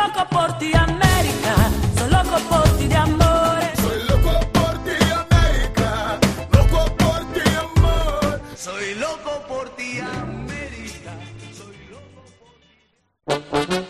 loco por ti, América. Soy loco por ti de amor. Soy loco por ti, América. Loco por ti, amor. Soy loco por ti, América. Soy loco por ti.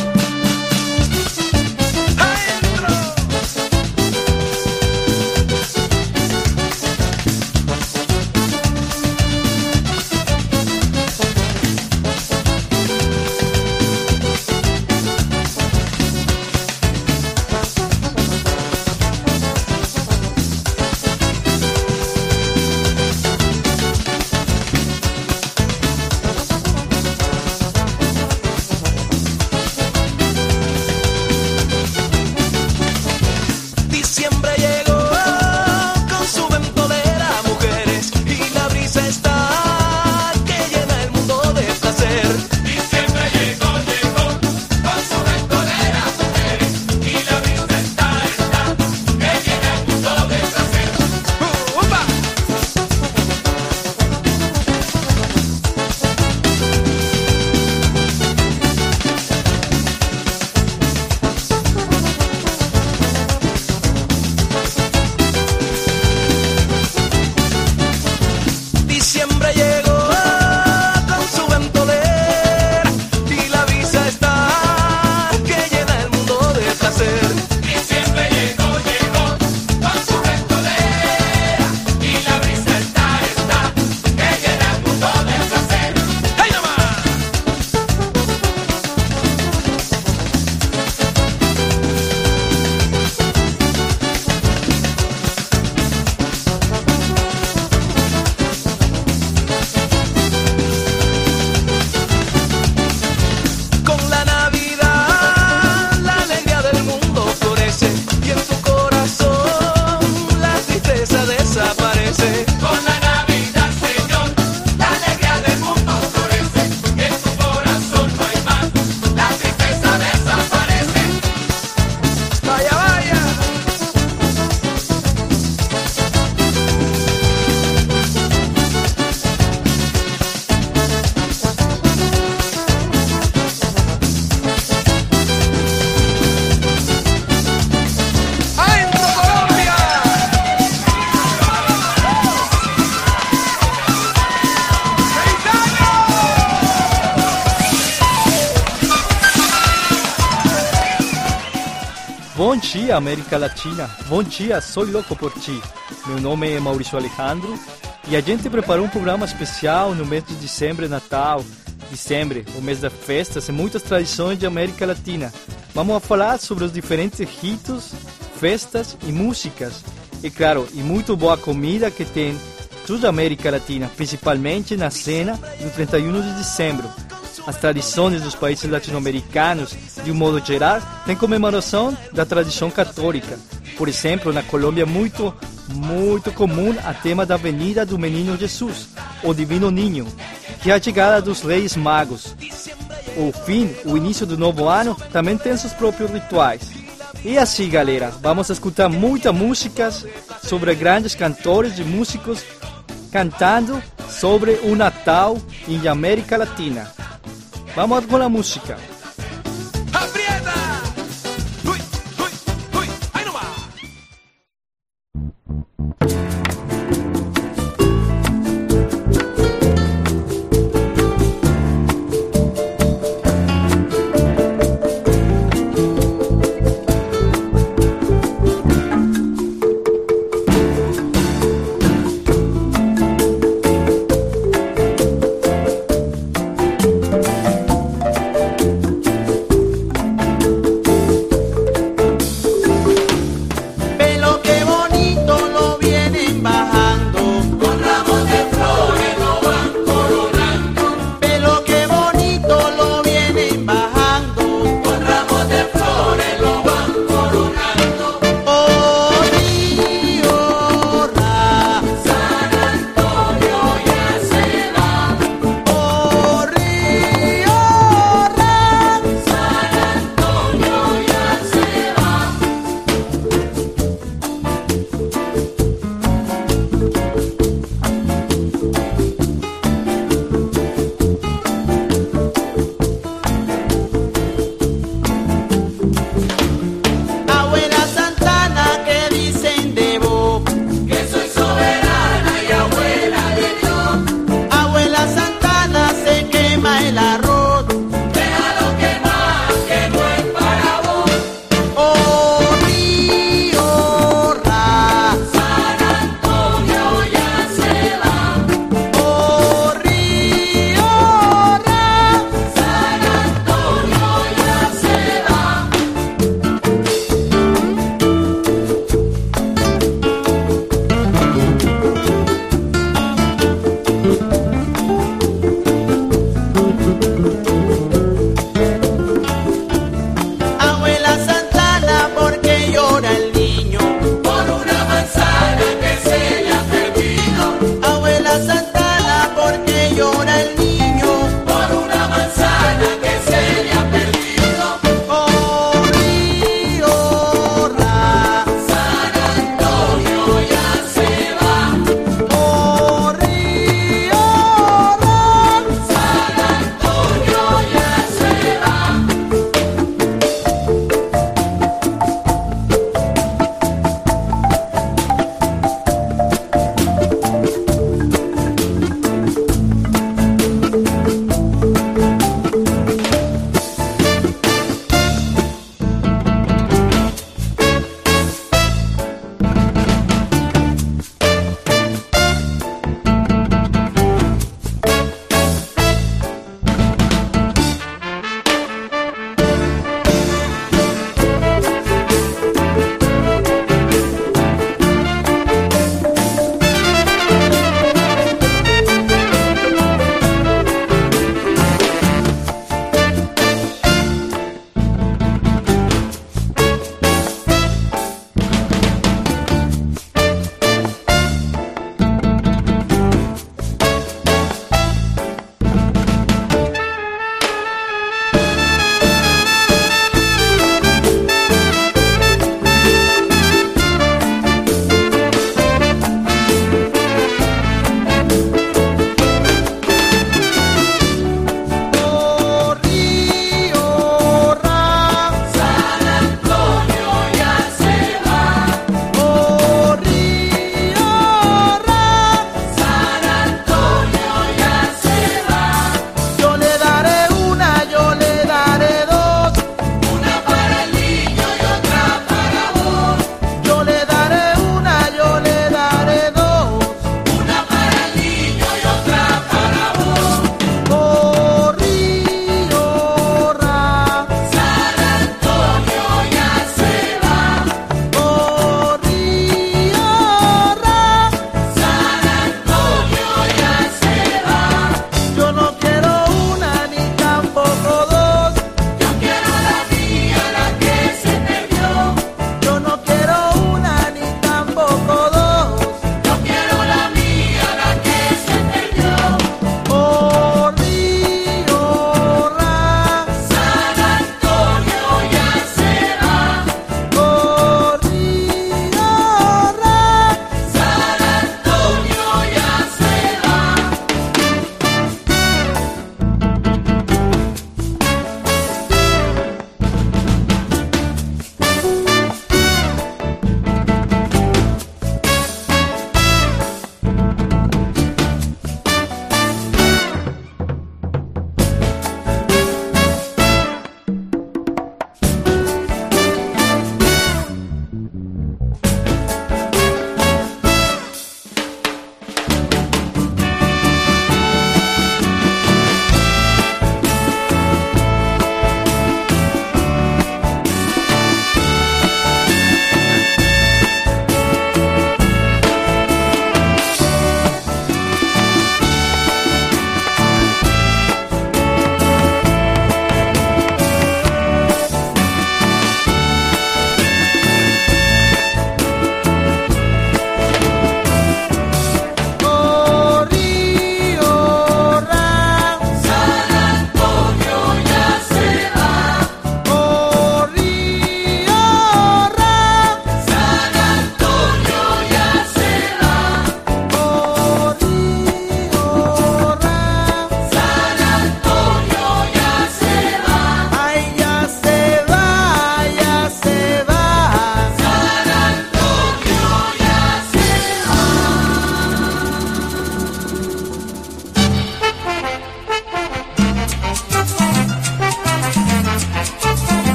Bom dia, América Latina. Bom dia, sou louco por ti. Meu nome é Maurício Alejandro e a gente preparou um programa especial no mês de dezembro, Natal. Dezembro, o mês das festas e muitas tradições de América Latina. Vamos falar sobre os diferentes ritos, festas e músicas. E claro, e muito boa comida que tem toda a América Latina, principalmente na cena do 31 de dezembro. As tradições dos países latino-americanos, de um modo geral, têm comemoração da tradição católica. Por exemplo, na Colômbia é muito comum a tema da Avenida do Menino Jesus, o Divino Niño, que é a chegada dos Reis Magos. O início do novo ano também tem seus próprios rituais. E assim, galera, vamos escutar muitas músicas sobre grandes cantores e músicos cantando sobre o Natal em América Latina. Vamos com a música.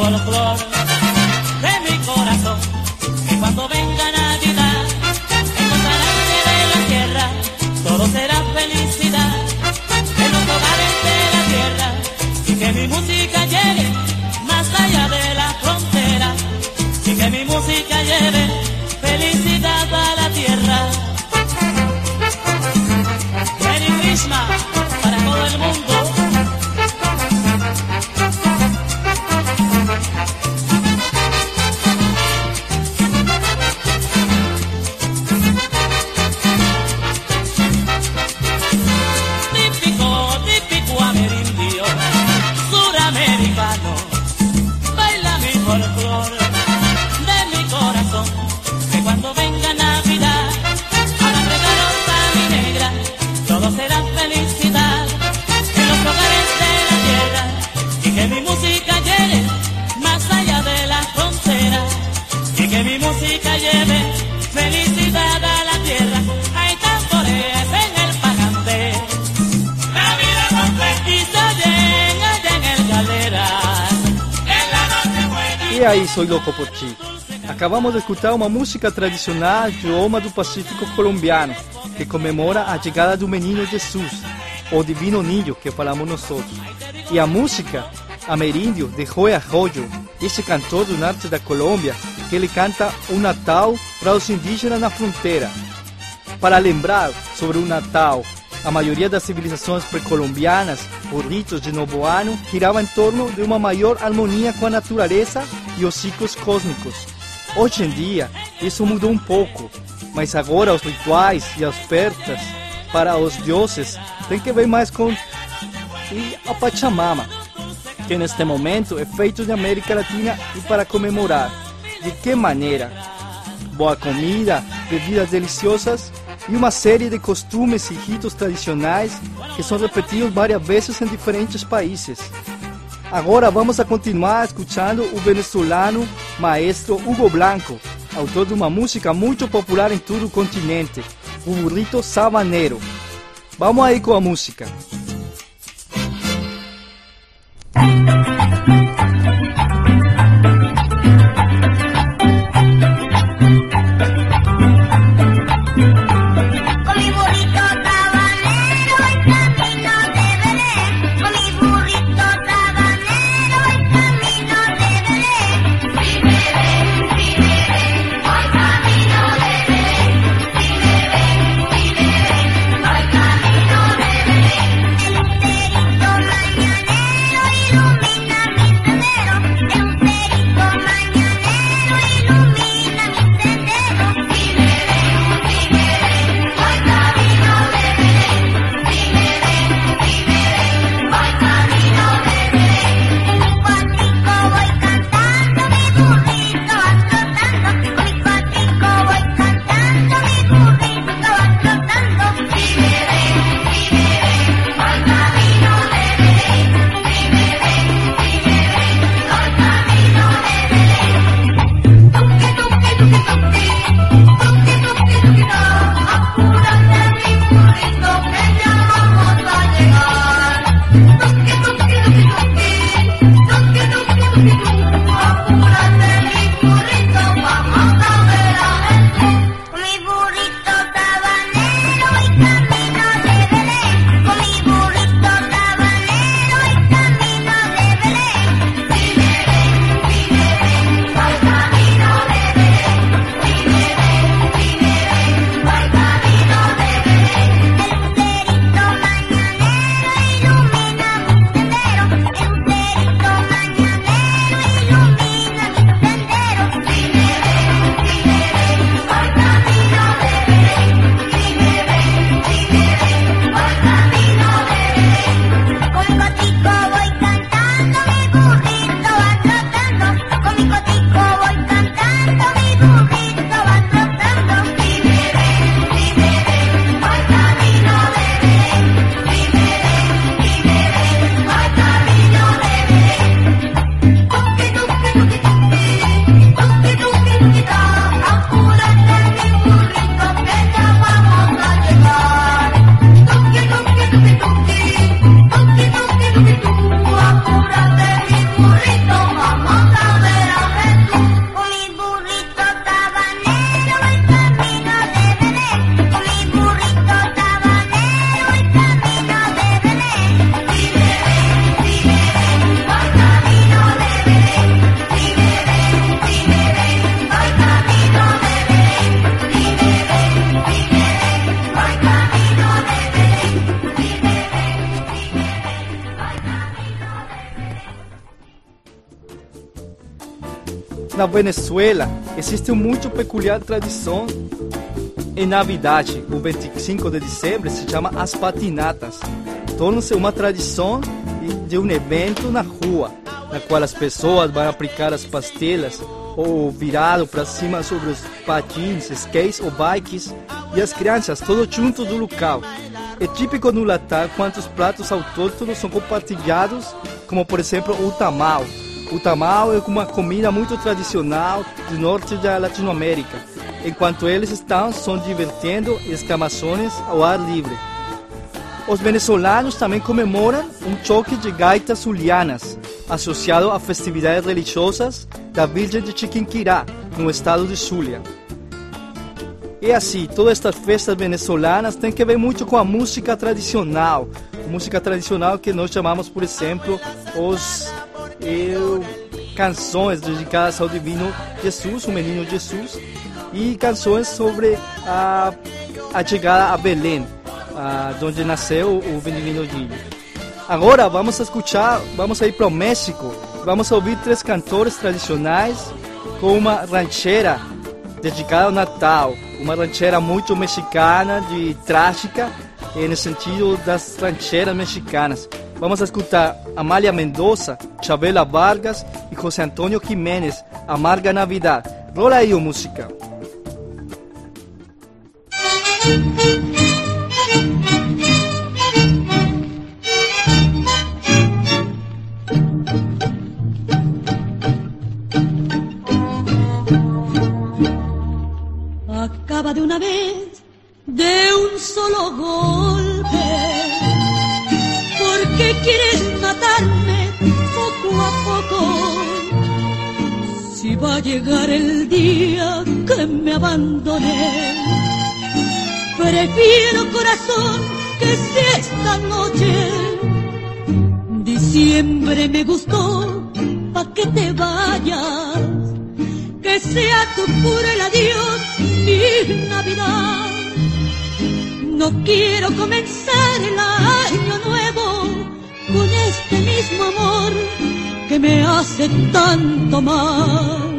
folclor de mi corazón, que cuando venga Navidad encontrarán que de la tierra todo será felicidad en los hogares de la tierra, y que mi música llegue más allá de la frontera, y que mi música lleve felicidad a la tierra. Merry Christmas para todo el mundo. Típico amerindio, suramericano, baila mi folclor de mi corazón, que cuando venga Navidad hagan regalos a mi negra, todo será felicidad en los hogares de la tierra, y que mi música llegue más allá de la frontera, y que mi música lleve felicidad a la tierra. Hay tambores en el pagante, Navidad y se oyen allá en el Galeras, en la noche buena. E aí, Soy Loco por Ti. Acabamos de escutar uma música tradicional de idioma do Pacífico colombiano, que comemora a chegada do menino Jesus, o divino niño que falamos nosotros. E a música amerindio de Joey Arroyo, esse cantor do norte da Colômbia, que ele canta o Natal para os indígenas na fronteira. Para lembrar sobre o Natal, a maioria das civilizações pré-colombianas, os ritos de Novo Ano, girava em torno de uma maior harmonia com a natureza e os ciclos cósmicos. Hoje em dia, isso mudou um pouco, mas agora os rituais e as ofertas para os deuses têm que ver mais com a Pachamama, que neste momento é feito na América Latina e para comemorar. De que maneira? Boa comida, bebidas deliciosas e uma série de costumes e ritos tradicionais que são repetidos várias vezes em diferentes países. Agora vamos a continuar escuchando o venezolano maestro Hugo Blanco, autor de uma música muito popular em todo o continente, o burrito sabanero. Vamos aí com a música. Mañanero ilumina na Venezuela existe muito peculiar tradição em Navidad, o 25 de dezembro, se chama As Patinatas. Torna-se uma tradição de um evento na rua, na qual as pessoas vão aplicar as pastelas ou virado para cima sobre os patins, skates ou bikes, e as crianças todos juntos do local. É típico no Natal quando os pratos autóctonos são compartilhados, como por exemplo o tamal. O tamal é uma comida muito tradicional do norte da Latinoamérica, enquanto eles estão se divertindo e exclamações ao ar livre. Os venezolanos também comemoram um choque de gaitas zulianas, associado a festividades religiosas da Virgem de Chiquinquirá, no estado de Zulia. E assim, todas estas festas venezolanas têm que ver muito com a música tradicional que nós chamamos, por exemplo, canções dedicadas ao Divino Jesus, o Menino Jesus, e canções sobre a chegada a Belém, onde nasceu o Divino Niño. Agora vamos a ir para o México, vamos a ouvir 3 cantores tradicionais com uma ranchera dedicada ao Natal, uma ranchera muito mexicana, trágica, no sentido das rancheras mexicanas. Vamos a escutar Amália Mendoza, Chabela Vargas e José Antônio Jiménez, Amarga Navidad. Rola aí, música. Acaba de una vez, de un solo golpe. ¿Por qué quieres matarme poco a poco? Si va a llegar el día que me abandoné, prefiero, corazón, que sea esta noche. Diciembre me gustó, pa' que te vayas, que sea tu cruel adiós mi Navidad. No quiero comenzar el año nuevo con este mismo amor que me hace tanto mal.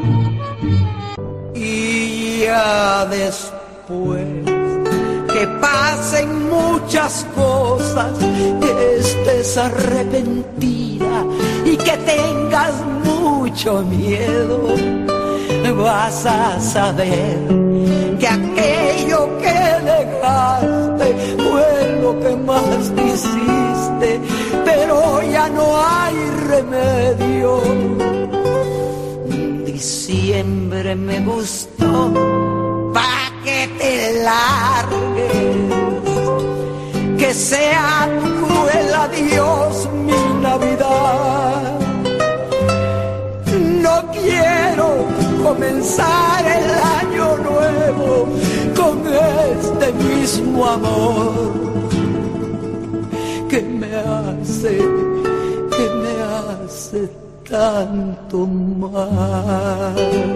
Y ya después que pasen muchas cosas, que estés arrepentida y que tengas mucho miedo, vas a saber que aquello que dejaste fue lo que más quisiste, pero ya no hay remedio. Diciembre me gustó pa' que te largues, que sea tu cruel adiós mi Navidad. No quiero comenzar el año nuevo con este mismo amor que me hace tanto mal.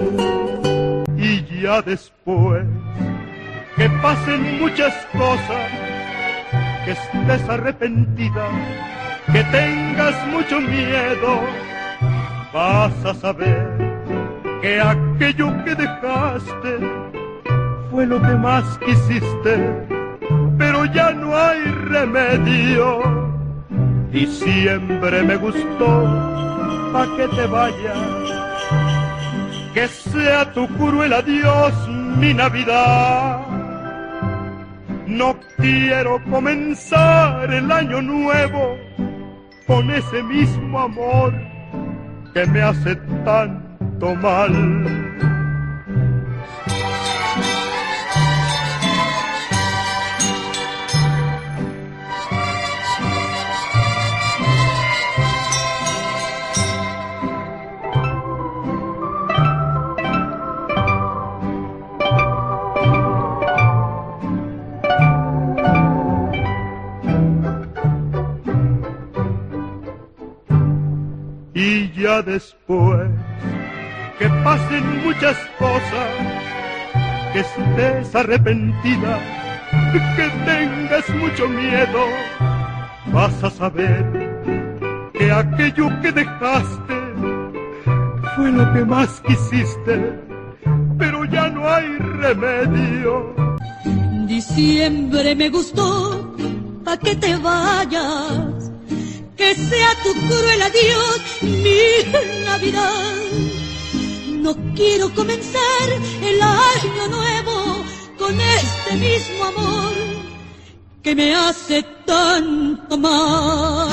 Y ya después que pasen muchas cosas, que estés arrepentida, que tengas mucho miedo, vas a saber que aquello que dejaste fue lo que más quisiste, pero ya no hay remedio. Diciembre me gustó, pa' que te vayas, que sea tu cruel adiós mi Navidad. No quiero comenzar el año nuevo con ese mismo amor que me hace tanto mal. Y ya después que pasen muchas cosas, que estés arrepentida, que tengas mucho miedo, vas a saber que aquello que dejaste fue lo que más quisiste, pero ya no hay remedio. Diciembre me gustó, pa' que te vayas, que sea tu cruel adiós mi Navidad. No quiero comenzar el año nuevo con este mismo amor que me hace tanto mal.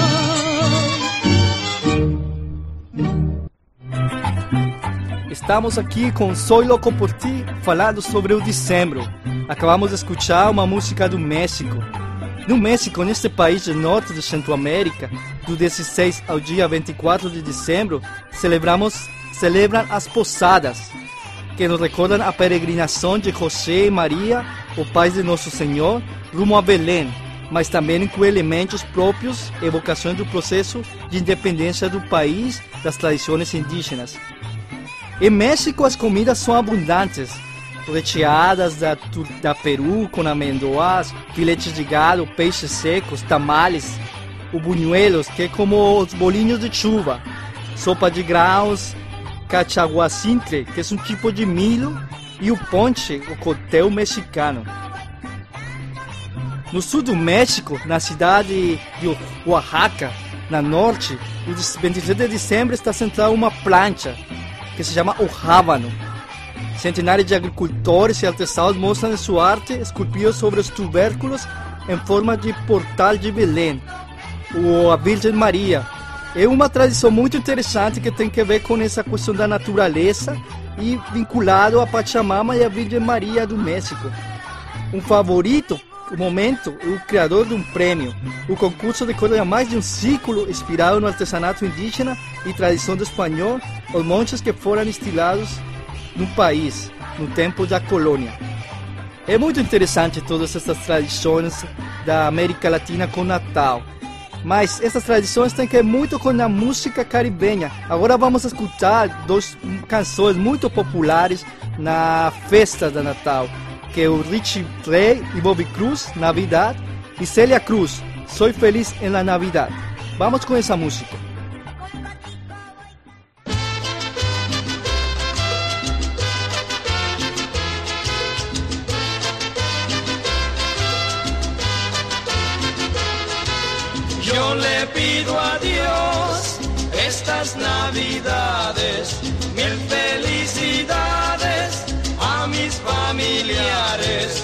Estamos aqui com Soy Loco por Ti, falando sobre o dezembro. Acabamos de escuchar uma música do México. No México, neste país do norte de Centroamérica, do 16 ao dia 24 de dezembro, celebram as posadas, que nos recordam a peregrinação de José e Maria, o pais de Nosso Senhor, rumo a Belém, mas também com elementos próprios, evocações do processo de independência do país, das tradições indígenas. Em México, as comidas são abundantes, recheadas da Peru, com amendoas, filetes de gado, peixes secos, tamales, o buñuelos, que é como os bolinhos de chuva, sopa de grãos, cachaguacintle, que é um tipo de milho, e o ponche, o cotel mexicano. No sul do México, na cidade de Oaxaca, na norte, o 23 de dezembro está centrada uma plancha, que se chama o rábano. Centenares de agricultores e artesãos mostram sua arte esculpida sobre os tubérculos em forma de portal de Belém, ou a Virgem Maria. É uma tradição muito interessante que tem a ver com essa questão da natureza e vinculado a Pachamama e a Virgem Maria do México. Um favorito, no momento, é o criador de um prêmio. O concurso decorre mais de um século, inspirado no artesanato indígena e tradição do espanhol, os montes que foram instalados no país, no tempo da colônia. É muito interessante todas essas tradições da América Latina com Natal. Mas essas tradições têm que ver muito com a música caribenha. Agora vamos escutar duas canções muito populares na festa de Natal, que é o Richie Ray e Bobby Cruz, Navidad, e Celia Cruz, Soy Feliz en la Navidad. Vamos com essa música. Yo le pido a Dios estas Navidades, mil felicidades a mis familiares.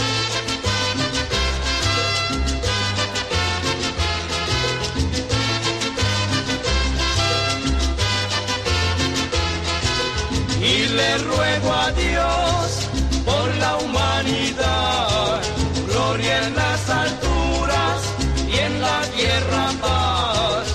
Y le ruego a Dios por la humanidad, gloria en las alturas y en la tierra paz.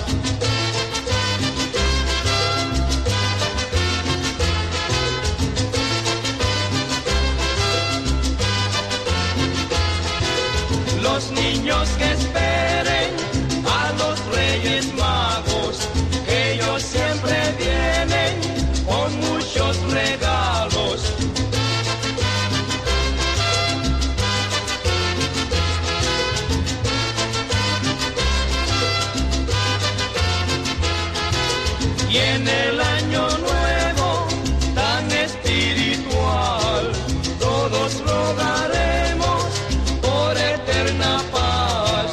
Los niños que esperen a los Reyes Magos, que ellos siempre vienen con muchos regalos. Y en el año nuevo tan espiritual, todos rogaremos por eterna paz.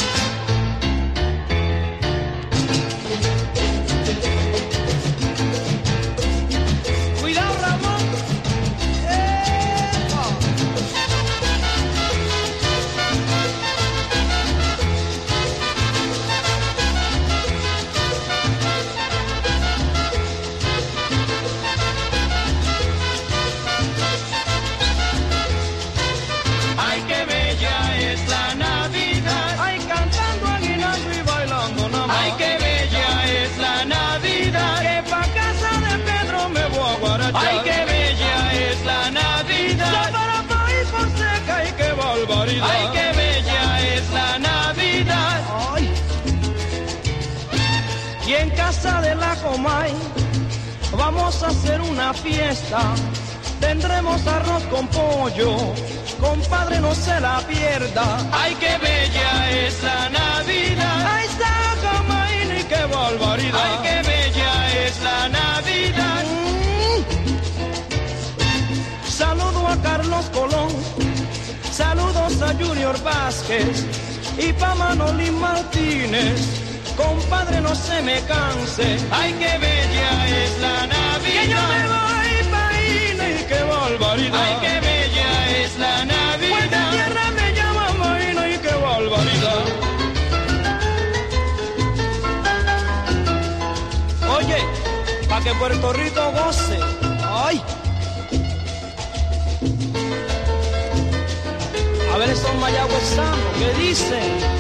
Cuidado, Ramón. Ay, qué bella es la Navidad. Ay, cantando, aguinaldo y bailando nada más. Ay, qué bella es la Navidad. Que pa' casa de Pedro me voy a guarachar. Ay, qué bella es la Navidad. Ya para país por seca y qué barbaridad. Ay, qué bella es la Navidad. Ay. Y en casa de la Comay vamos a hacer una fiesta. Tendremos arroz con pollo, compadre, no se la pierda. Ay, qué bella es la Navidad. Ay, está Comay, ni qué barbaridad. Ay, qué bella es la Navidad. Junior Vázquez y pa' Manolín Martínez. Compadre, no se me canse. Ay, qué bella es la Navidad. Que yo me voy pa' Ine y qué barbaridad. Ay, qué bella es la Navidad. Pues de tierra me llaman Maína y qué barbaridad. Oye, pa' que Puerto Rico goce. Ay. A ver esos mayagüezanos, ¿qué dicen?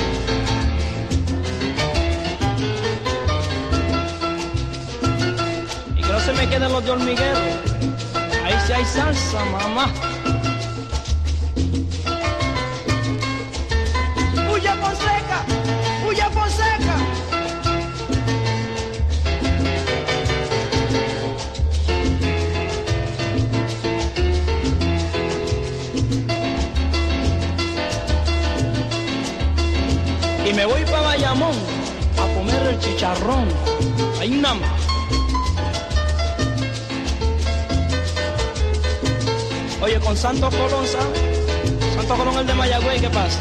No se me queden los de hormiguero. Ahí sí hay salsa, mamá. ¡Huya Fonseca! ¡Huya Fonseca! Y me voy para Bayamón a comer el chicharrón. Ahí nada más. Oye, con Santos Colón, ¿sabes? Santos Colón, el de Mayagüey, ¿qué pasa?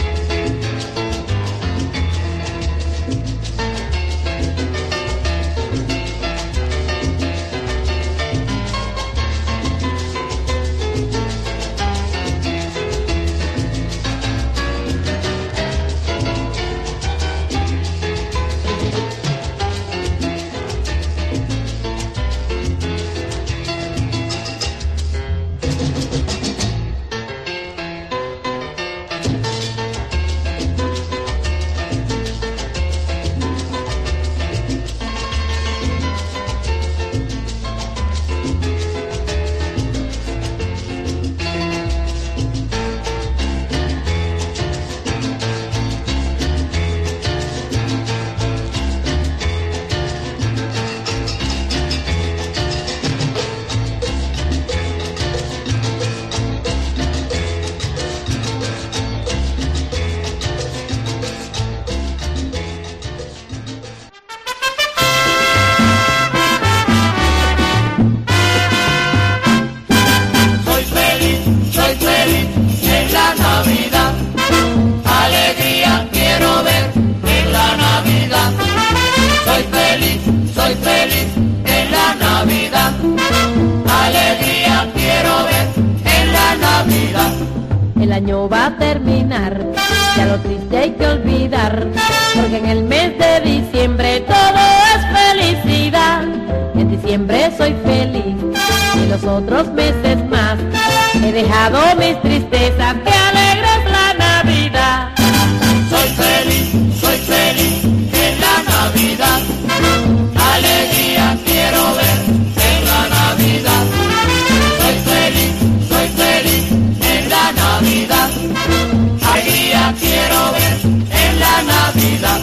El año va a terminar, ya lo triste hay que olvidar, porque en el mes de diciembre todo es felicidad. En diciembre soy feliz y los otros meses más he dejado mis tristezas, que alegre es la Navidad. Soy feliz en la Navidad, alegría quiero ver en la Navidad. Soy feliz en la Navidad, alegría quiero ver en la Navidad.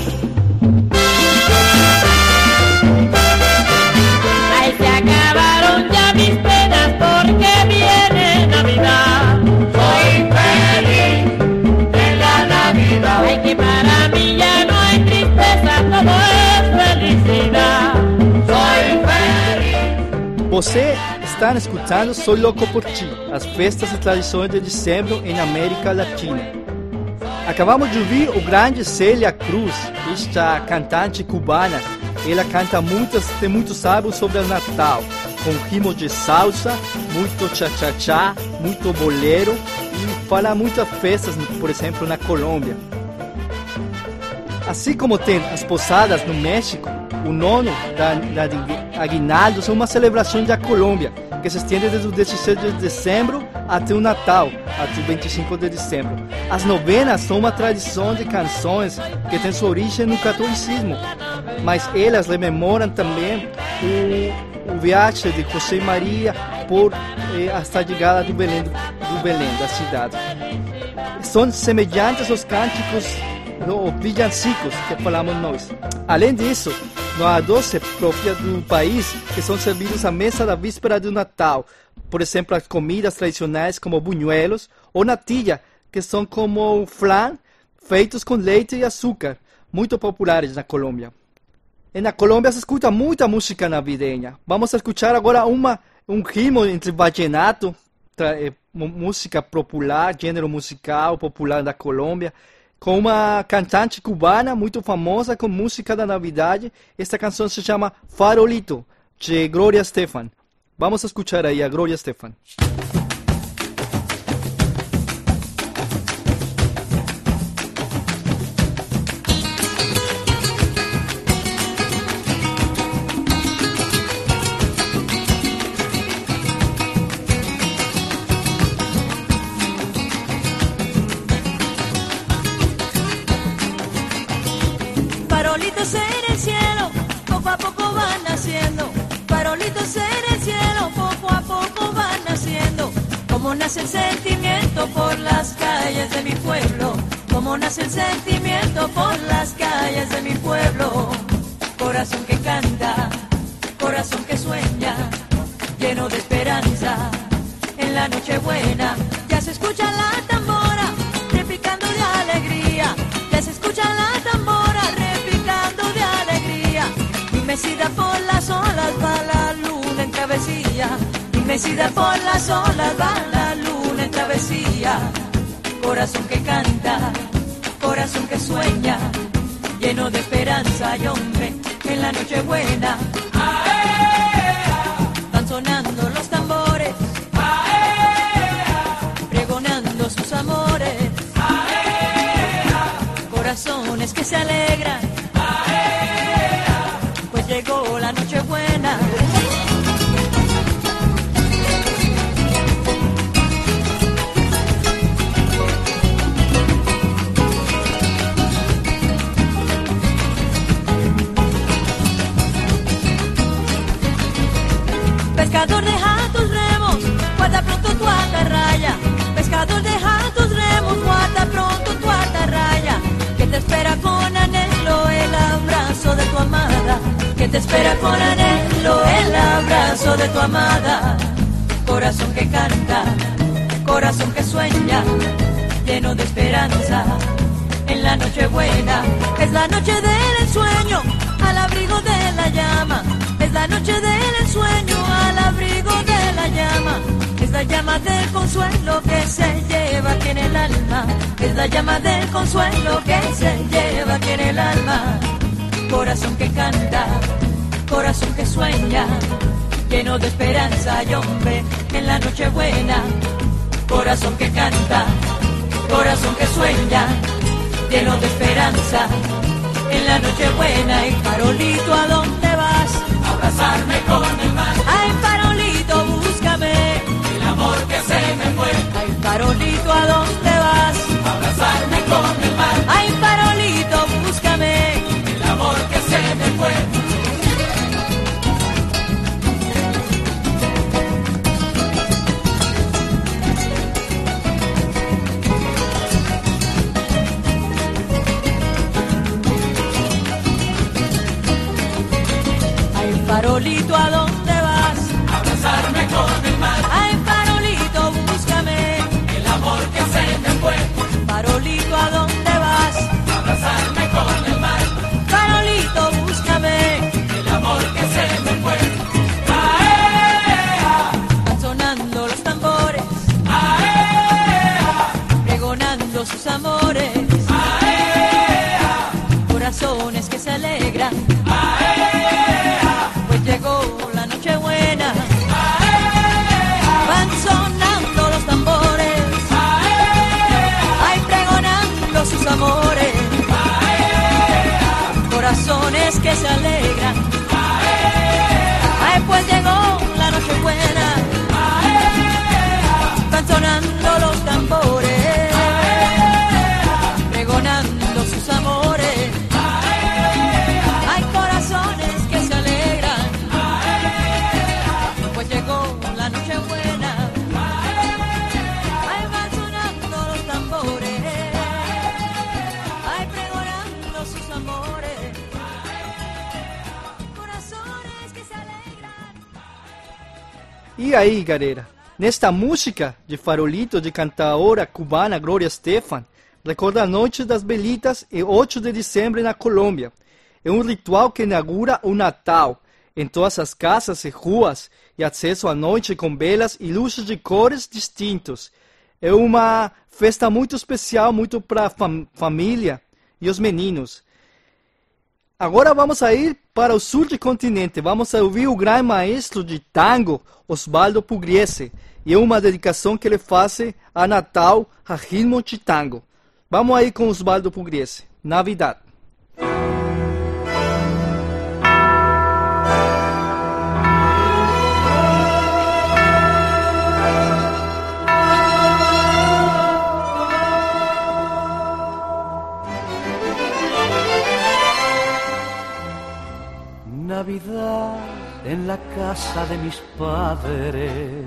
Ay, se acabaron ya mis penas porque viene Navidad. Soy feliz en la Navidad. Ay, que para mí ya no hay tristeza, todo es felicidad. Soy feliz. Você está escutando Soy Louco por Ti, as festas e tradições de dezembro em América Latina. Acabamos de ouvir o grande Celia Cruz, esta cantante cubana. Ela canta tem muitos álbuns sobre o Natal, com ritmos de salsa, muito cha-cha-cha, muito bolero e fala muitas festas, por exemplo, na Colômbia. Assim como tem as posadas no México, o nono da aguinaldos é uma celebração da Colômbia, que se estende desde o 16 de dezembro até o Natal, até o 25 de dezembro. As novenas são uma tradição de canções que tem sua origem no catolicismo, mas elas rememoram também o viagem de José Maria por hasta a chegada do Belém, da cidade. São semelhantes aos cânticos ou villancicos que falamos nós. Além disso, há doces próprias do país que são servidos à mesa da víspera do Natal. Por exemplo, as comidas tradicionais como buñuelos ou natilla, que são como flan feitos com leite e açúcar, muito populares na Colômbia. E na Colômbia se escuta muita música navideña. Vamos a escuchar agora um ritmo entre vallenato, música popular, gênero musical popular da Colômbia, com uma cantante cubana muito famosa com música da Navidade. Esta canção se chama Farolito, de Gloria Estefan. Vamos a escuchar aí a Gloria Estefan. Farolitos en el cielo, poco a poco van naciendo. Farolitos en el cielo, poco a poco van naciendo. Como nace el sentimiento por las calles de mi pueblo. Como nace el sentimiento por las calles de mi pueblo. Corazón que canta, corazón que sueña, lleno de esperanza. En la noche buena ya se escucha la tambora, repicando de alegría. Ya se escucha la tambora, repicando de alegría. Inmecida por las olas va la luna en travesía. Inmecida por las olas va la luna en travesía. Corazón que canta, corazón que sueña, lleno de esperanza y hombre, en la noche buena van sonando los tambores, pregonando sus amores. Corazones que se alegran, pues llegó la noche buena. Pescador, deja tus remos, guarda pronto tu atarraya. Pescador, deja tus remos, guarda pronto tu atarraya. Que te espera con anhelo el abrazo de tu amada. Que te espera con anhelo el abrazo de tu amada. Corazón que canta, corazón que sueña, lleno de esperanza. En la noche buena es la noche del ensueño, al abrigo de la llama. Es la noche del ensueño, al abrigo de la llama. Es la llama del consuelo que se lleva aquí en el alma. Es la llama del consuelo que se lleva aquí en el alma. Corazón que canta, corazón que sueña, lleno de esperanza y hombre, en la noche buena. Corazón que canta, corazón que sueña, lleno de esperanza, en la noche buena. Y farolito, ¿a dónde vas? Abrazarme con el mar, Ay, farolito, búscame el amor que se me fue. Ay, farolito, ¿a dónde vas? Abrazarme con el mar, Ay, farolito, búscame el amor que se me fue. Ay, farolito, ¿a dónde vas? Abrazarme con el mar, Ay, farolito, búscame el amor que se me fue. Farolito, ¿a dónde vas? Abrazarme con el mar, Farolito, búscame el amor que se me fue. Van sonando los tambores, pregonando sus amores. Corazones que se alegran, pues llegó la noche buena. Van sonando los tambores, ay, pregonando sus amores. Corazones que se alegran, ay, pues llegó la noche buena. Van sonando los tambores, pregonando sus amores. Hay corazones que se alegran, pues llegó la noche buena. Ay, van sonando los tambores, ay, pregonando sus amores. Corazones que se alegran. E aí, galera? Nesta música de Farolito, de cantaora cubana Gloria Estefan, recorda a Noite das Velitas, em 8 de dezembro na Colômbia. É um ritual que inaugura o Natal. em todas as casas e ruas, e acesso à noite com velas e luzes de cores distintos. É uma festa muito especial, muito para a família e os meninos. Agora vamos a ir para o sul do continente. Vamos a ouvir o grande maestro de tango, Osvaldo Pugliese. E é uma dedicação que ele faz a Natal, a ritmo de tango. Vamos aí com Osvaldo Pugliese. Navidad. Navidad en la casa de mis padres,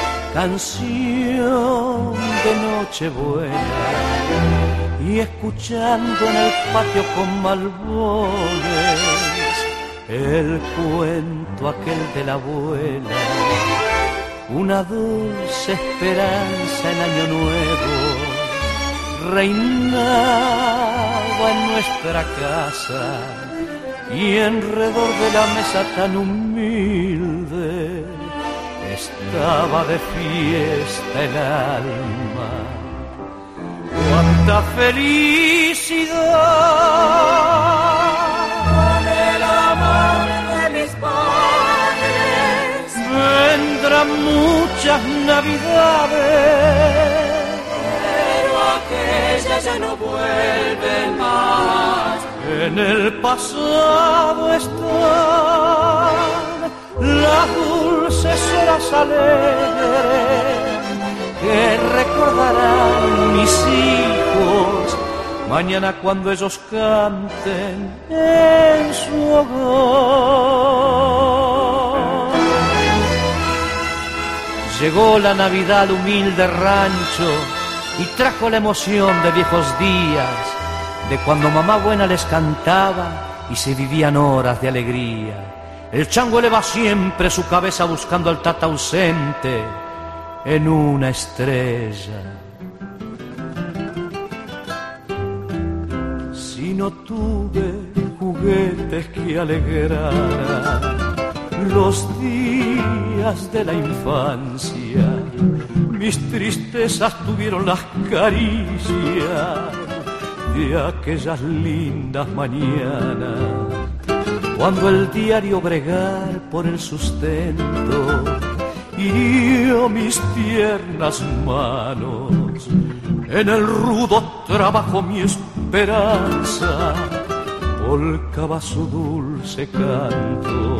canción de Nochebuena, y escuchando en el patio con malbones el cuento aquel de la abuela, una dulce esperanza en Año Nuevo reinaba en nuestra casa. Y alrededor de la mesa tan humilde estaba de fiesta el alma. ¡Cuánta felicidad! Con el amor de mis padres Vendrán muchas navidades, pero aquellas ya no vuelven más. en el pasado están las dulces horas alegres que recordarán mis hijos mañana cuando ellos canten en su hogar. Llegó la Navidad al humilde rancho y trajo la emoción de viejos días, de cuando mamá buena les cantaba y se vivían horas de alegría. El chango eleva siempre su cabeza buscando al tata ausente en una estrella. Si no tuve juguetes que alegraran los días de la infancia, mis tristezas tuvieron las caricias de aquellas lindas mañanas, cuando el diario bregar por el sustento hirió mis tiernas manos. En el rudo trabajo mi esperanza volcaba su dulce canto.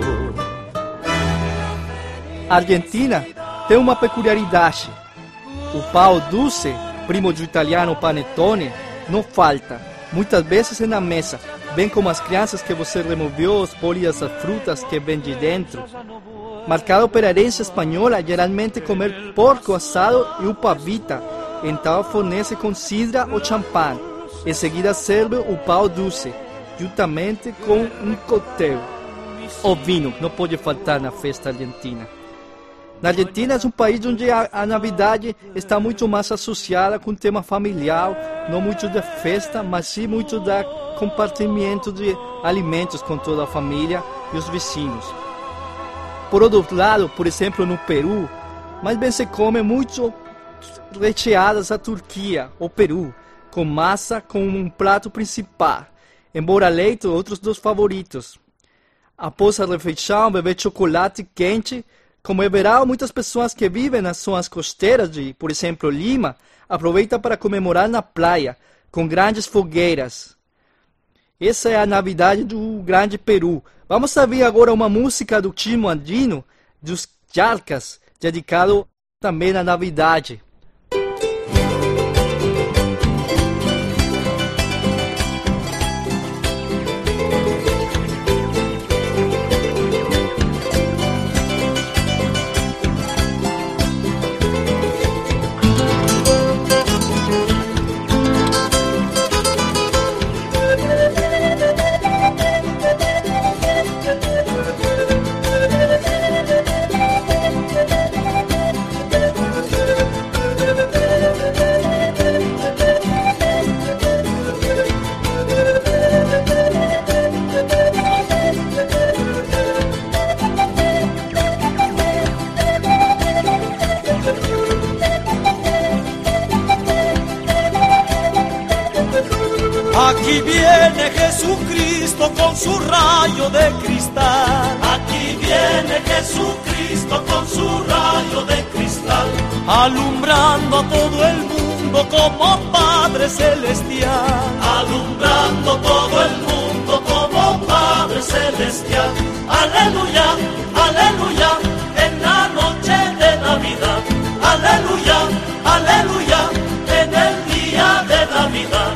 Argentina tem uma peculiaridade. O pão doce, primo do italiano panettone, não falta. Muitas vezes é na mesa, bem como as crianças que você removeu, as folhas, as frutas que vem de dentro. Marcado pela herança espanhola, geralmente comer porco assado e uva vita, então fornece com cidra ou champanhe. Em seguida serve o pão doce, juntamente com um coquetel. O vinho não pode faltar na festa argentina. Na Argentina é um país onde a Navidade está muito mais associada com o tema familiar, não muito de festa, mas sim muito de compartimento de alimentos com toda a família e os vizinhos. Por outro lado, por exemplo, no Peru, mais bem se come muito recheadas a Turquia, ou Peru, com massa como um prato principal, embora leite outros dos favoritos. Após a refeição, beber chocolate quente. Como é verão, muitas pessoas que vivem nas zonas costeiras de, por exemplo, Lima, aproveitam para comemorar na praia, com grandes fogueiras. Essa é a Navidade do Grande Peru. Vamos ouvir agora uma música do Chimo Andino, dos Charcas, dedicado também à Navidade. Jesucristo con su rayo de cristal. Aquí viene Jesucristo con su rayo de cristal, alumbrando a todo el mundo como Padre Celestial. Alumbrando todo el mundo como Padre Celestial. Aleluya, aleluya, en la noche de Navidad. Aleluya, aleluya, en el día de Navidad.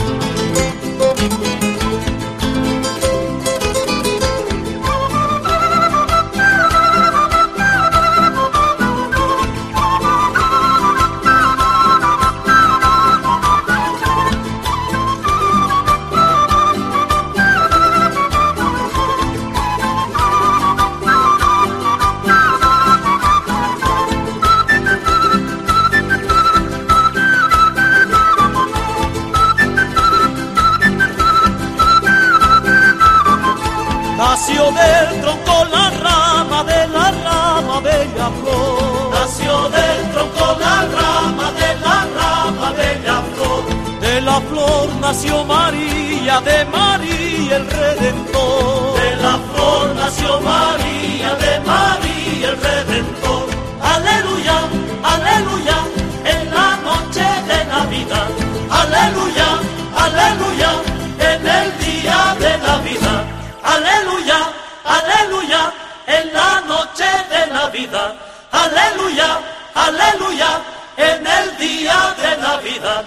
Nació del tronco la rama de la rama bella flor. Nació del tronco la rama de la rama bella flor. De la flor nació María, de María el Redentor. De la flor nació María, de María el Redentor. Aleluya, aleluya, en la noche de Navidad. Aleluya, aleluya, en el día de Navidad. Aleluya, aleluya, en la noche de Navidad. Aleluya, aleluya, en el día de Navidad.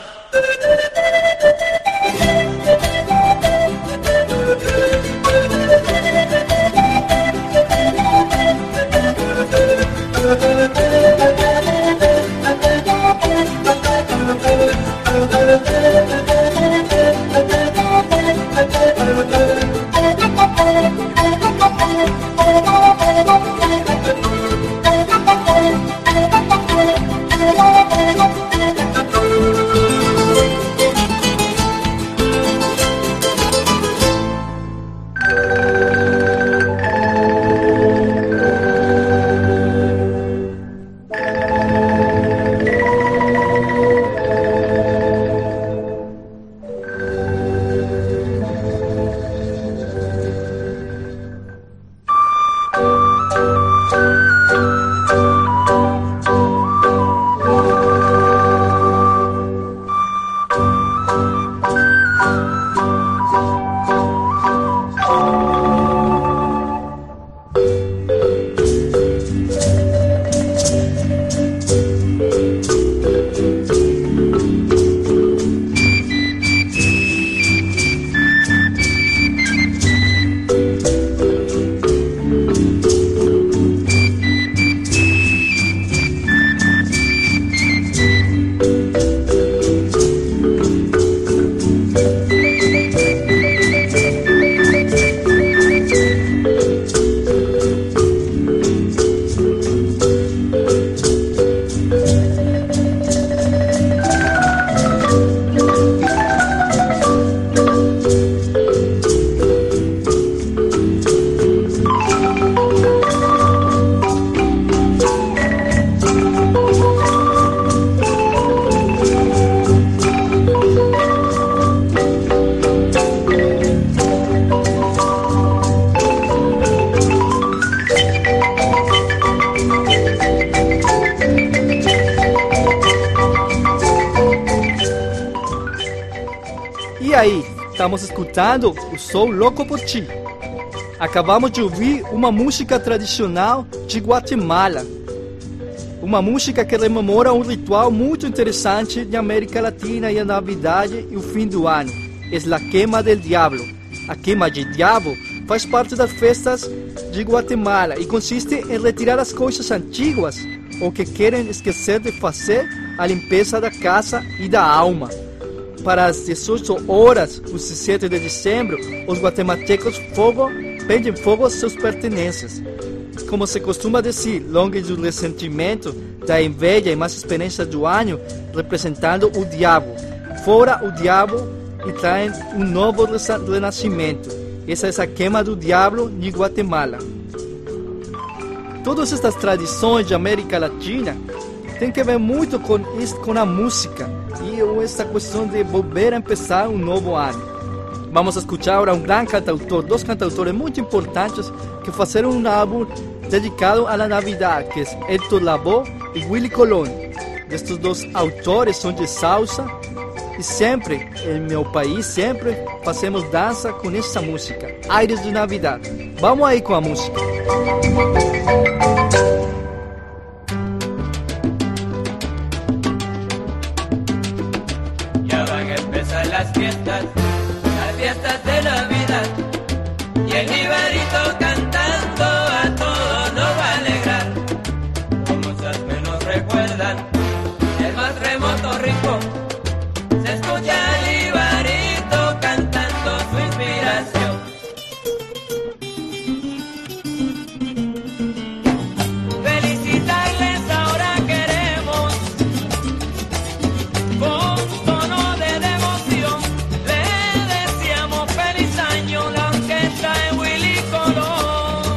E aí, estamos escutando o Sou Louco por Ti. Acabamos de ouvir uma música tradicional de Guatemala. Uma música que rememora um ritual muito interessante de América Latina e a Navidade e o fim do ano. É a queima del diablo. A queima de diabo faz parte das festas de Guatemala e consiste em retirar as coisas antigas ou que querem esquecer de fazer a limpeza da casa e da alma. Para as 18 horas, o 17 de dezembro, os guatemaltecos prendem fogo às suas pertenências. Como se costuma dizer, longe do ressentimento, da inveja e más experiências do ano, representando o diabo. Fora o diabo e traem um novo renascimento. Essa é a queima do diabo em Guatemala. Todas estas tradições de América Latina têm que ver muito com a música e esta questão de volver a começar um novo ano. Vamos a escuchar ahora un gran cantautor, dos cantautores muy importantes que hicieron un álbum dedicado a la Navidad, que es Héctor Lavoe y Willy Colón. Estos dos autores son de salsa y siempre, en mi país, siempre hacemos danza con esta música, aires de Navidad. Vamos ahí con la música. Ya van a empezar las fiestas de Navidad, y el Ibarito cantando a todos nos va a alegrar. Muchas que nos recuerdan el más remoto rincón, se escucha el Ibarito cantando su inspiración. Felicitarles ahora queremos, con tono de devoción, le deseamos feliz año la orquesta de Willy Colón.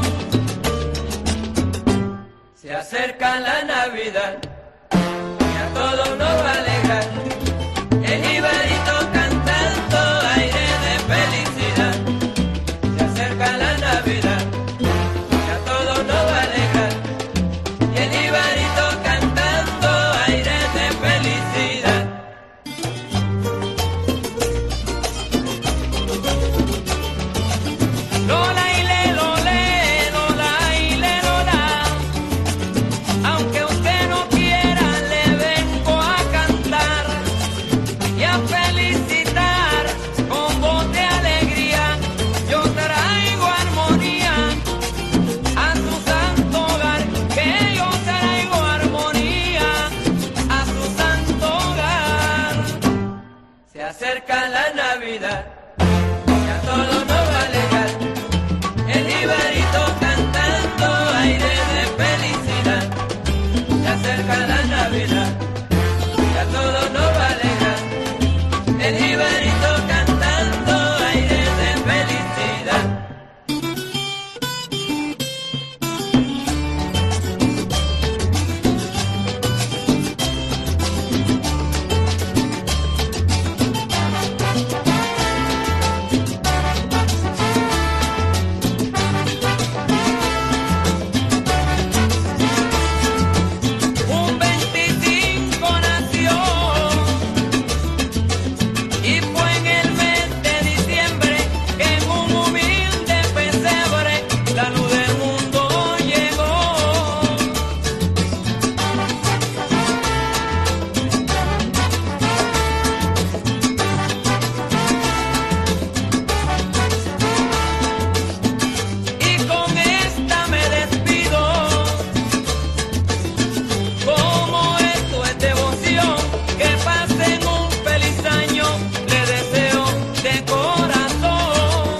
Se acerca la Navidad y a todos nos va a alegrar. El Ibarito cantando aire de felicidad. Se acerca la Navidad y a todos nos va a alegrar. Y el Ibarito cantando aire de felicidad. Lola y le, lole, lola y le, lola. Aunque usted no quiera, le vengo a cantar y a felicitar con voz de alegría. Yo traigo armonía a su santo hogar, que yo traigo armonía a su santo hogar. Se acerca la Navidad y a todos nos va a alegrar. El Ibarito cantando aire de felicidad. Se acerca la Navidad y a todos nos va a alegrar. El Ibarito cantando aire de felicidad. Un 25 nació y fue en el mes de diciembre que en un humilde pesebre la luz del mundo llegó. Y con esta me despido. Como esto es devoción, que pasen un feliz año, le deseo de corazón.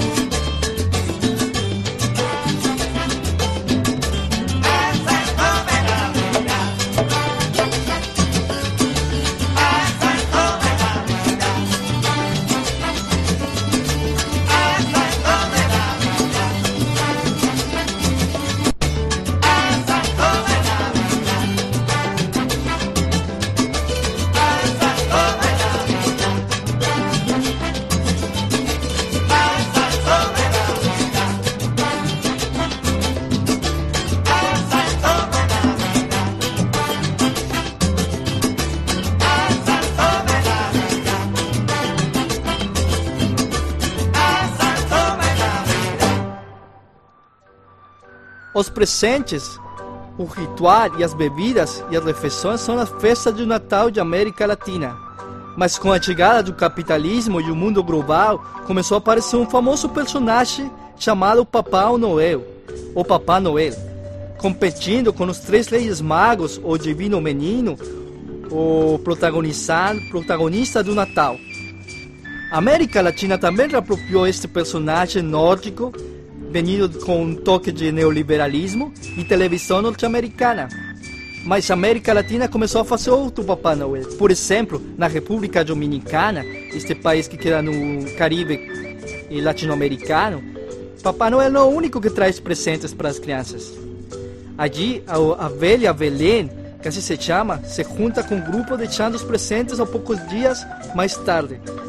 Os presentes, o ritual e as bebidas e as refeições são as festas de Natal de América Latina. Mas com a chegada do capitalismo e o mundo global, começou a aparecer um famoso personagem chamado Papai Noel, ou Papai Noel, competindo com os três reis magos, o Divino Menino, o protagonista do Natal. A América Latina também reapropriou este personagem nórdico, venido com um toque de neoliberalismo e televisão norte-americana. Mas a América Latina começou a fazer outro Papai Noel. Por exemplo, na República Dominicana, este país que queda no Caribe e latino-americano, Papai Noel não é o único que traz presentes para as crianças. Allí, a velha Belén, que assim se chama, se junta com um grupo deixando os presentes a poucos dias mais tarde.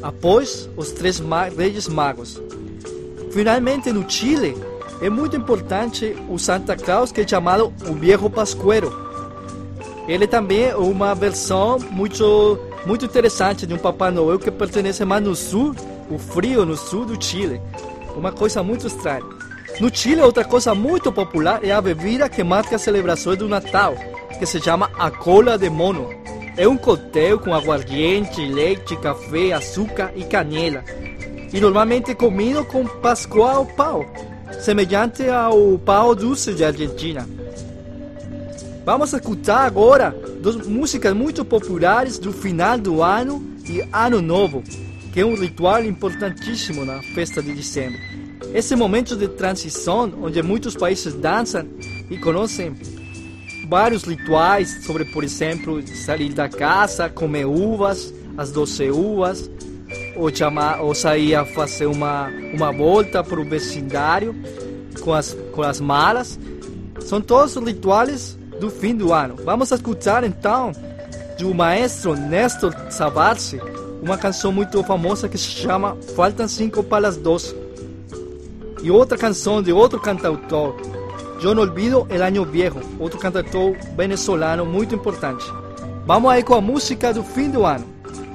após os 3 Reis Magos. Finalmente, no Chile, é muito importante o Santa Claus, que é chamado o Viejo Pascuero. Ele também é uma versão muito interessante de um Papai Noel que pertence mais no sul, o frio no sul do Chile. Uma coisa muito estranha. No Chile, outra coisa muito popular é a bebida que marca as celebrações do Natal, que se chama a cola de mono. É um coquetel com aguardiente, leite, café, açúcar e canela. E normalmente é comido com pascual pão, semelhante ao pão doce de Argentina. Vamos escutar agora 2 músicas muito populares do final do ano e Ano Novo, que é um ritual importantíssimo na festa de dezembro. Esse momento de transição, onde muitos países dançam e conhecem vários rituais sobre, por exemplo, sair da casa, comer uvas, as 12 uvas, ou sair a fazer uma volta para o vecindário com as malas. São todos rituais do fim do ano. Vamos escutar então do maestro Néstor Savassi uma canção muito famosa que se chama Faltam 5 para as 12. E outra canção de outro cantautor, Eu No Olvido El Año Viejo, outro cantautor venezolano muito importante. Vamos aí com a música do fim do ano.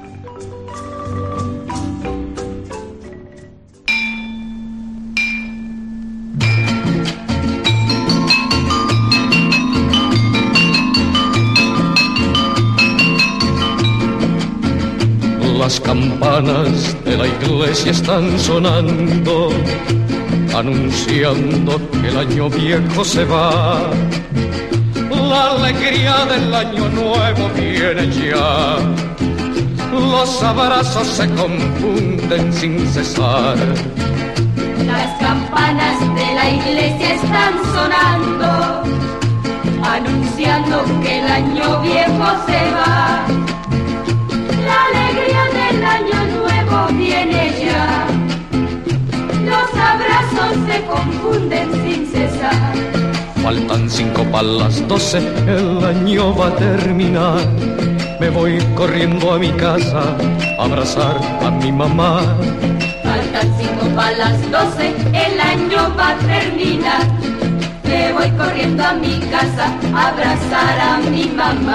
Las campanas de la iglesia están sonando, anunciando que el año viejo se va. La alegría del año nuevo viene ya. Los abrazos se confunden sin cesar. Las campanas de la iglesia están sonando, anunciando que el año viejo se va. La alegría del año nuevo viene ya. Los abrazos se confunden sin cesar. Faltan 5 para las 12, el año va a terminar. Me voy corriendo a mi casa a abrazar a mi mamá. Faltan 5 para las 12, el año va a terminar. Me voy corriendo a mi casa a abrazar a mi mamá.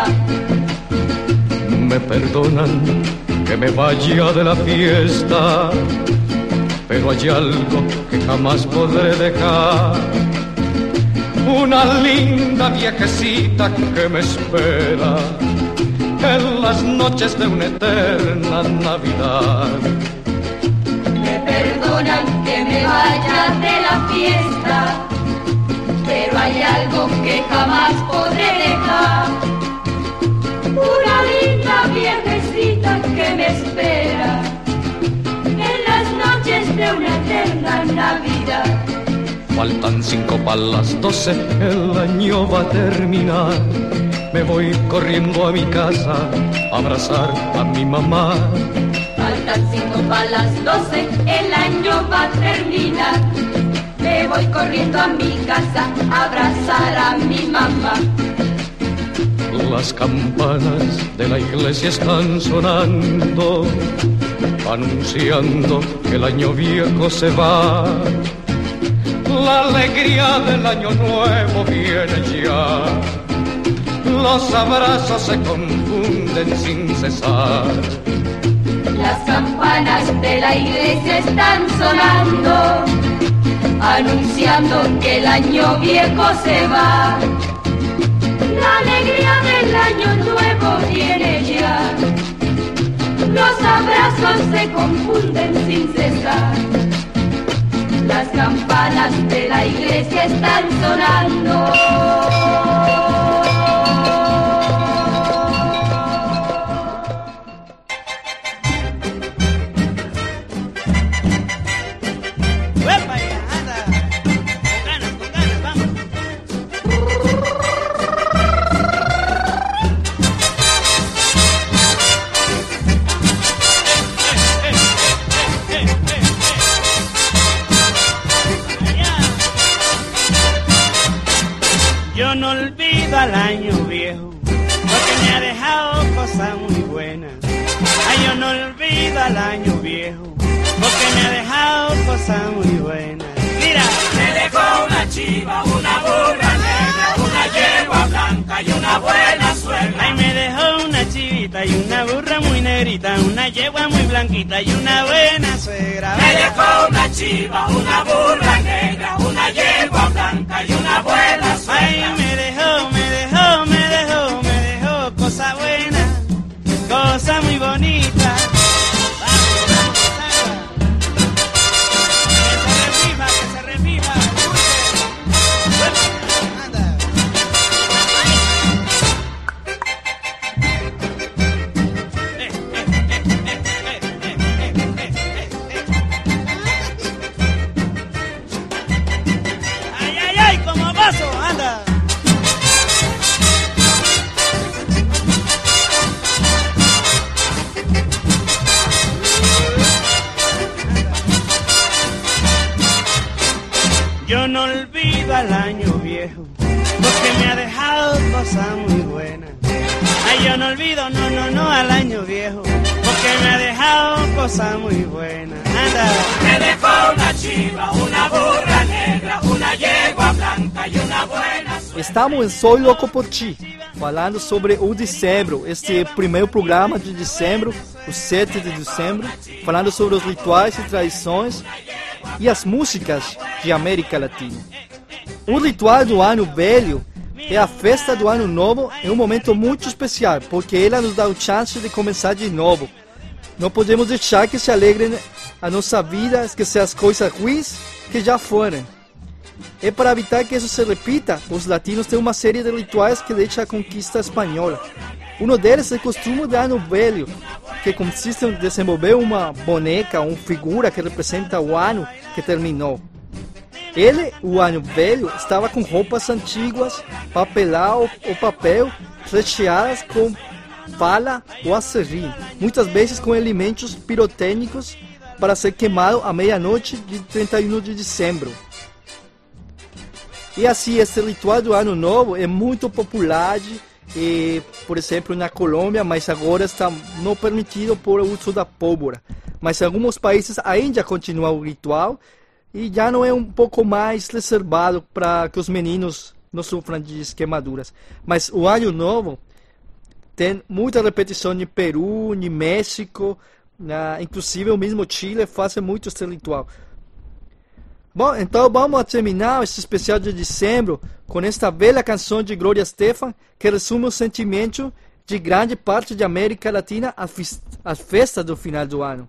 Me perdonan que me vaya de la fiesta, pero hay algo que jamás podré dejar. Una linda viejecita que me espera en las noches de una eterna Navidad. Me perdonan que me vaya de la fiesta, pero hay algo que jamás podré dejar. Una linda viejecita que me espera en las noches de una eterna Navidad. Faltan 5 para las 12, el año va a terminar. Me voy corriendo a mi casa a abrazar a mi mamá. Faltan 5 para las 12, el año va a terminar. Me voy corriendo a mi casa a abrazar a mi mamá. Las campanas de la iglesia están sonando, anunciando que el año viejo se va. La alegría del año nuevo viene ya. Los abrazos se confunden sin cesar. Las campanas de la iglesia están sonando, anunciando que el año viejo se va. La alegría del año nuevo viene ya. Los abrazos se confunden sin cesar. Las campanas de la iglesia están sonando. Yo no olvido al año viejo, porque me ha dejado cosas muy buenas. Ay, yo no olvido al año viejo, porque me ha dejado cosas muy buenas. Mira, Me dejó una chiva, una burra negra, una yegua blanca y una buena suegra. ay, me dejó una chivita y una burra muy negrita, una yegua muy blanquita y una buena suegra. Me dejó una chiva, una burra negra, una yegua blanca y una buena suegra. Ay, me dejó cosa buena, cosa muy bonita. Vamos, Sara. Que se reviva, anda. Ay, ay, ay, como vaso, anda. Yo no olvido al año viejo, porque me ha dejado cosas muy buenas. Ay, yo no olvido, no al año viejo, porque me ha dejado cosas muy buenas. Anda. Me dejó una chiva, una burra negra, una yegua blanca y una buena suegra. Estamos em Soy Louco por Ti, falando sobre o dezembro, este primeiro programa de dezembro, o 7 de dezembro, falando sobre os rituais e tradições e as músicas de América Latina. O ritual do Ano Velho é a festa do Ano Novo, é um momento muito especial, porque ela nos dá a chance de começar de novo. Não podemos deixar que se alegrem a nossa vida, esquecer as coisas ruins que já foram. É para evitar que isso se repita, os latinos têm uma série de rituais que deixa a conquista espanhola. Um deles é o costume de Ano Velho, que consiste em desenvolver uma boneca, uma figura que representa o ano que terminou. Ele, o Ano Velho, estava com roupas antigas, papelão ou papel, recheadas com pala ou acerrim, muitas vezes com elementos pirotécnicos para ser queimado à meia-noite de 31 de dezembro. E assim, esse ritual do Ano Novo é muito popular, por exemplo, na Colômbia, mas agora está não permitido por uso da pólvora. Mas em alguns países ainda continua o ritual e já não é um pouco mais reservado para que os meninos não sofram de queimaduras. Mas o Ano Novo tem muita repetição em Peru, em México, inclusive o mesmo Chile faz muito esse ritual. Bom, então vamos terminar esse especial de dezembro com esta bela canção de Gloria Estefan, que resume o sentimento de grande parte da América Latina às festas do final do ano.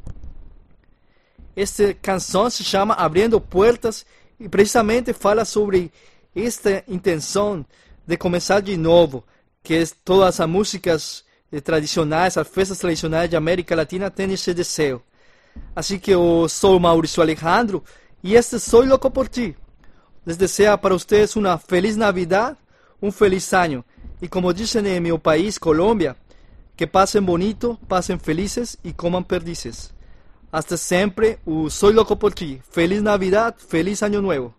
Esta canção se chama Abriendo Puertas e precisamente fala sobre esta intenção de começar de novo, que todas as músicas tradicionais, as festas tradicionais da América Latina têm esse desejo. Assim que eu sou Mauricio Alejandro e este Soy Louco por Ti. Les deseo para ustedes una feliz Navidad, un feliz año. Y como dicen en mi país, Colombia, que pasen bonito, pasen felices y coman perdices. Hasta siempre, Soy Louco por Ti. Feliz Navidad, feliz Año Nuevo.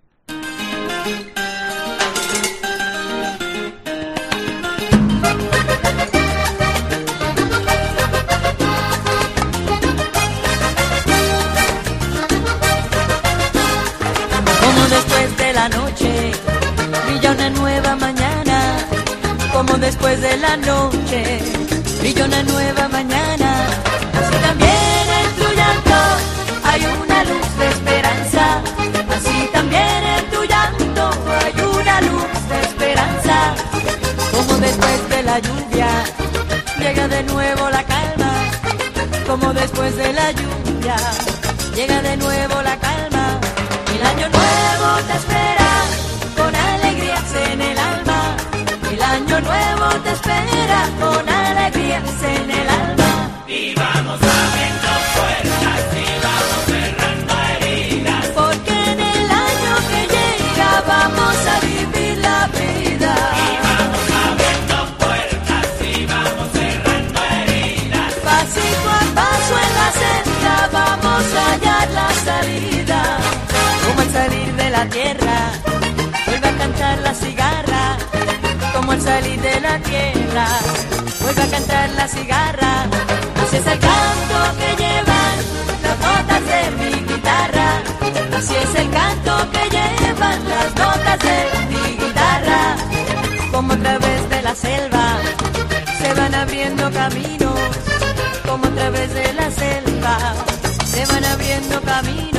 Brilla una nueva mañana, como después de la noche, brilla una nueva mañana. Así también en tu llanto hay una luz de esperanza, así también en tu llanto hay una luz de esperanza. Como después de la lluvia llega de nuevo la calma, como después de la lluvia llega de nuevo la calma. El año nuevo te espera con alegrías en el alma. El año nuevo te espera con alegrías en el alma. Y vamos abriendo puertas y vamos cerrando heridas, porque en el año que llega vamos a vivir la vida. y vamos abriendo puertas y vamos cerrando heridas. Pasito a paso en la senda vamos a hallar la salida. Como al salir de la tierra vuelve a cantar la cigarra, como al salir de la tierra, vuelve a cantar la cigarra. Así es el canto que llevan las notas de mi guitarra. Así es el canto que llevan las notas de mi guitarra. Como a través de la selva se van abriendo caminos, como a través de la selva se van abriendo caminos.